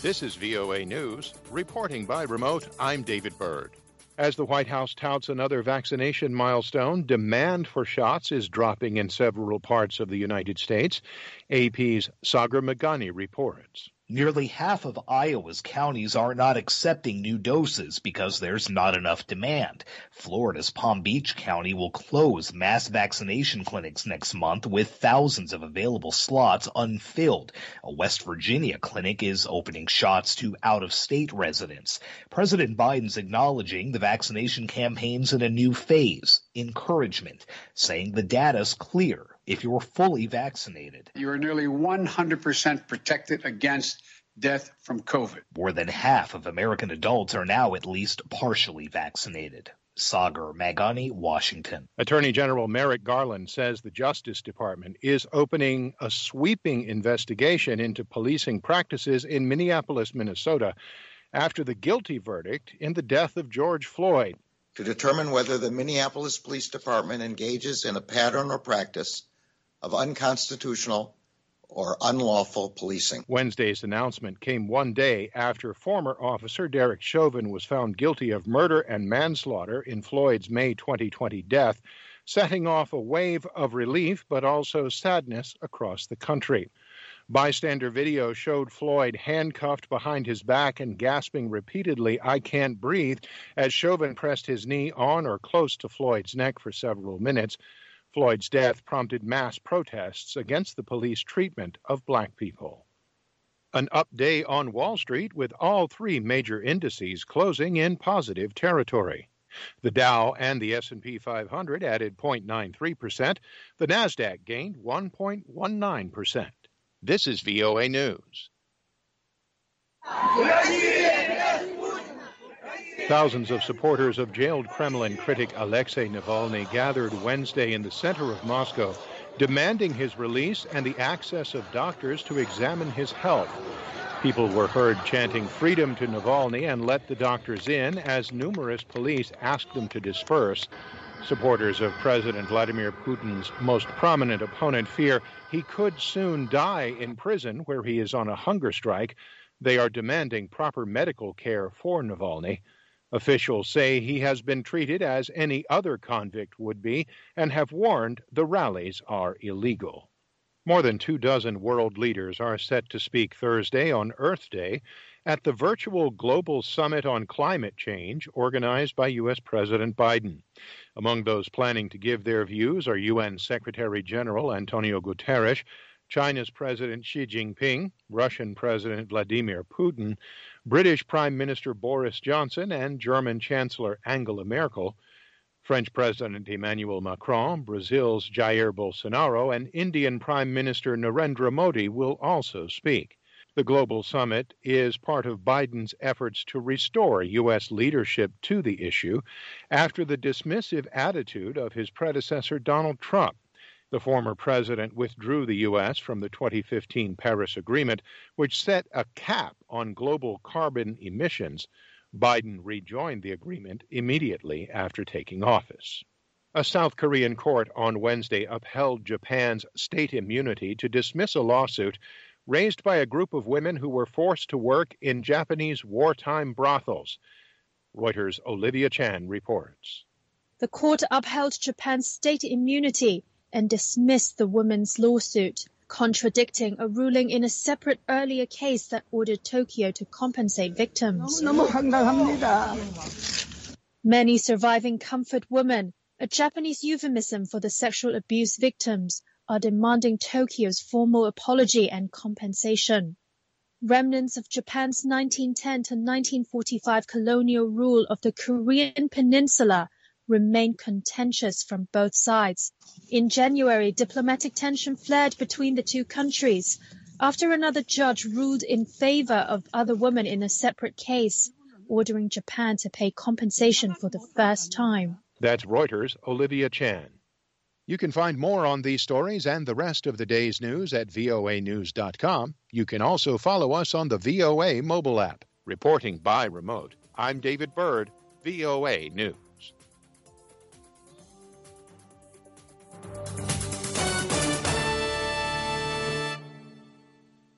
This is VOA News. Reporting by remote, I'm David Byrd. As the White House touts another vaccination milestone, demand for shots is dropping in several parts of the United States. AP's Sagar Meghani reports. Nearly half of Iowa's counties are not accepting new doses because there's not enough demand. Florida's Palm Beach County will close mass vaccination clinics next month with thousands of available slots unfilled. A West Virginia clinic is opening shots to out-of-state residents. President Biden's acknowledging the vaccination campaign's in a new phase, encouragement, saying the data's clear. If you're fully vaccinated, you are nearly 100% protected against death from COVID. More than half of American adults are now at least partially vaccinated. Sagar Meghani, Washington. Attorney General Merrick Garland says the Justice Department is opening a sweeping investigation into policing practices in Minneapolis, Minnesota, after the guilty verdict in the death of George Floyd. To determine whether the Minneapolis Police Department engages in a pattern or practice of unconstitutional or unlawful policing. Wednesday's announcement came one day after former officer Derek Chauvin was found guilty of murder and manslaughter in Floyd's May 2020 death, setting off a wave of relief but also sadness across the country. Bystander video showed Floyd handcuffed behind his back and gasping repeatedly, "I can't breathe," as Chauvin pressed his knee on or close to Floyd's neck for several minutes. Floyd's death prompted mass protests against the police treatment of black people. An up day on Wall Street with all three major indices closing in positive territory. The Dow and the S&P 500 added 0.93%. The Nasdaq gained 1.19%. This is VOA News. Thousands of supporters of jailed Kremlin critic Alexei Navalny gathered Wednesday in the center of Moscow, demanding his release and the access of doctors to examine his health. People were heard chanting "Freedom to Navalny" and "Let the doctors in," as numerous police asked them to disperse. Supporters of President Vladimir Putin's most prominent opponent fear he could soon die in prison where he is on a hunger strike. They are demanding proper medical care for Navalny. Officials say he has been treated as any other convict would be and have warned the rallies are illegal. More than 24 world leaders are set to speak Thursday on Earth Day at the virtual Global Summit on Climate Change organized by U.S. President Biden. Among those planning to give their views are UN Secretary General Antonio Guterres, China's President Xi Jinping, Russian President Vladimir Putin, British Prime Minister Boris Johnson, and German Chancellor Angela Merkel. French President Emmanuel Macron, Brazil's Jair Bolsonaro, and Indian Prime Minister Narendra Modi will also speak. The Global Summit is part of Biden's efforts to restore U.S. leadership to the issue after the dismissive attitude of his predecessor Donald Trump. The former president withdrew the U.S. from the 2015 Paris Agreement, which set a cap on global carbon emissions. Biden rejoined the agreement immediately after taking office. A South Korean court on Wednesday upheld Japan's state immunity to dismiss a lawsuit raised by a group of women who were forced to work in Japanese wartime brothels. Reuters' Olivia Chan reports. The court upheld Japan's state immunity and dismissed the women's lawsuit, contradicting a ruling in a separate earlier case that ordered Tokyo to compensate victims. Many surviving comfort women, a Japanese euphemism for the sexual abuse victims, are demanding Tokyo's formal apology and compensation. Remnants of Japan's 1910 to 1945 colonial rule of the Korean Peninsula remain contentious from both sides. In January, diplomatic tension flared between the two countries after another judge ruled in favor of other women in a separate case, ordering Japan to pay compensation for the first time. That's Reuters' Olivia Chan. You can find more on these stories and the rest of the day's news at voanews.com. You can also follow us on the VOA mobile app. Reporting by remote, I'm David Byrd, VOA News.